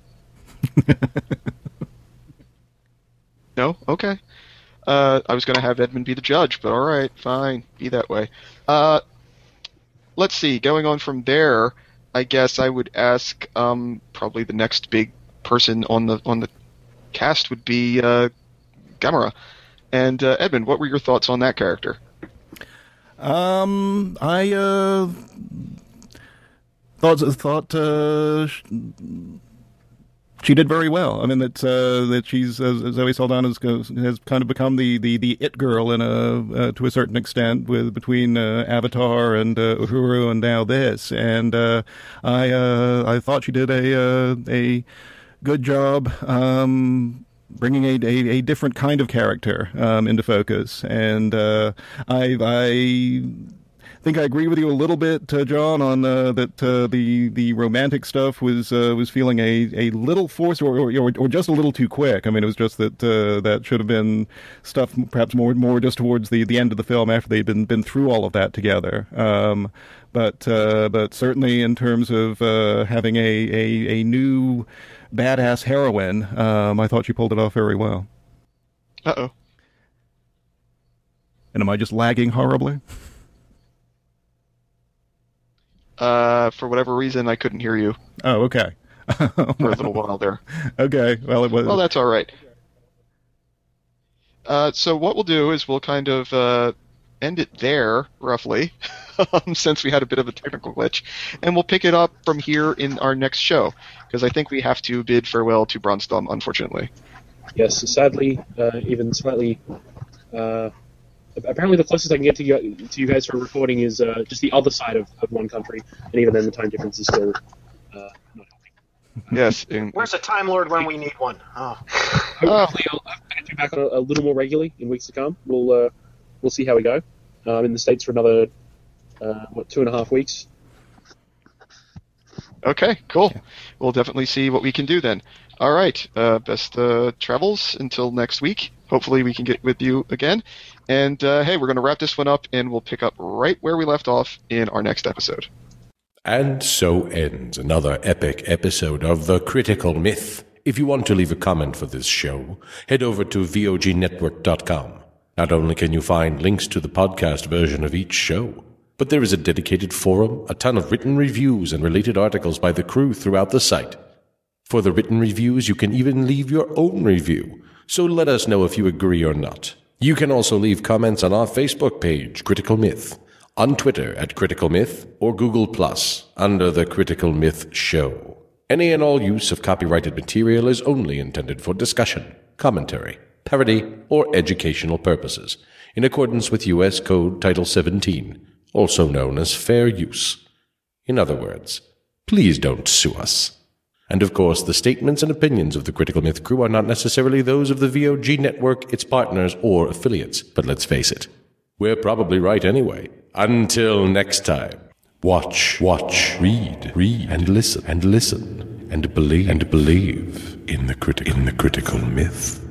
No? Okay. Uh, I was going to have Edmund be the judge, but all right, fine, be that way. Uh, let's see, going on from there, I guess I would ask um, probably the next big person on the on the cast would be uh, Gamera. And uh, Edmund, what were your thoughts on that character? Um, I uh, thought thought uh, she did very well. I mean, that uh, that she's uh, Zoe Saldana has, has kind of become the, the, the it girl in a uh, to a certain extent with between uh, Avatar and uh, Uhuru and now this. And uh, I uh, I thought she did a uh, a good job. Um, bringing a, a, a different kind of character um, into focus. And uh, I, I think I agree with you a little bit, uh, John, on uh, that uh, the the romantic stuff was uh, was feeling a, a little forced or, or or just a little too quick. I mean, it was just that uh, that should have been stuff perhaps more more just towards the, the end of the film after they'd been been through all of that together. Um, but uh, but certainly in terms of uh, having a, a, a new badass heroine, um, I thought she pulled it off very well. Uh-oh. And am I just lagging horribly? Uh, for whatever reason, I couldn't hear you. Oh, okay. For a little while there. Okay, well, it was... Well, that's all right. Uh, so what we'll do is we'll kind of uh, end it there, roughly, since we had a bit of a technical glitch, and we'll pick it up from here in our next show, because I think we have to bid farewell to Bronstom, unfortunately. Yes, sadly, uh, even slightly. Uh, apparently, the closest I can get to you, to you guys for recording is uh, just the other side of, of one country, and even then, the time difference is still uh, not helping. Yes. And, Where's a Time Lord when we need one? Oh. Hopefully, I'll, I'll get you back a, a little more regularly in weeks to come. We'll uh, we'll see how we go. Uh, I'm in the States for another uh, what two and a half weeks. Okay, cool. We'll definitely see what we can do then. All right. Uh, best uh, travels until next week. Hopefully we can get with you again. And, uh, hey, we're going to wrap this one up, and we'll pick up right where we left off in our next episode. And so ends another epic episode of The Critical Myth. If you want to leave a comment for this show, head over to V O G network dot com. Not only can you find links to the podcast version of each show, but there is a dedicated forum, a ton of written reviews, and related articles by the crew throughout the site. For the written reviews, you can even leave your own review, so let us know if you agree or not. You can also leave comments on our Facebook page, Critical Myth, on Twitter at Critical Myth, or Google Plus, under The Critical Myth Show. Any and all use of copyrighted material is only intended for discussion, commentary, parody, or educational purposes, in accordance with U S Code Title seventeen, also known as fair use. In other words, please don't sue us. And of course, the statements and opinions of the Critical Myth crew are not necessarily those of the V O G network, its partners, or affiliates. But let's face it, we're probably right anyway. Until next time, watch, watch, read, read, and listen, and listen, and believe, and believe in the, criti- in the Critical Myth.